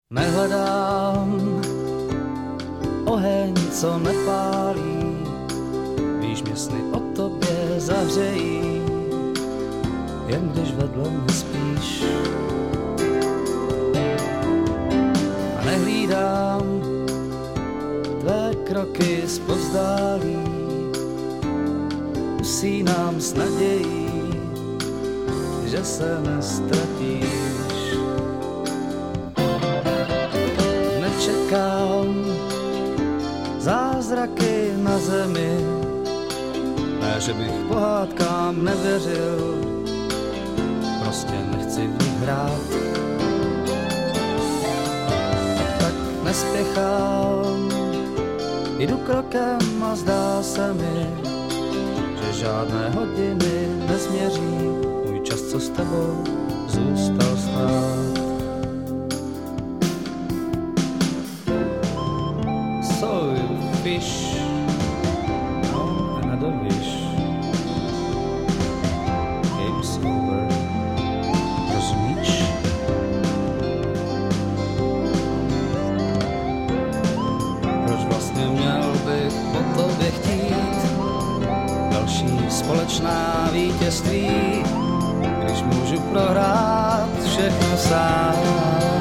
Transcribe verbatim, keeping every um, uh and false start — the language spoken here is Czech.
Nehledám oheň, co nepálí, víš, mě sny o tobě zahřejí, jen když vedle mě spíš. A nehlídám tvé kroky zpovzdálí, usínám s nadějí, že se nestratíš. Nečekám zázraky na zemi, ne, že bych pohádkám nevěřil, prostě nechci v nich hrát. Tak nespěchám, jdu krokem a zdá se mi, že žádné hodiny nezměří můj čas, co s tebou zůstal stát. So you fish, no, another wish, game's over, rozumíš? Proč vlastně měl bych po tobě chtít další společná vítězství, když můžu prohrát všechno sám?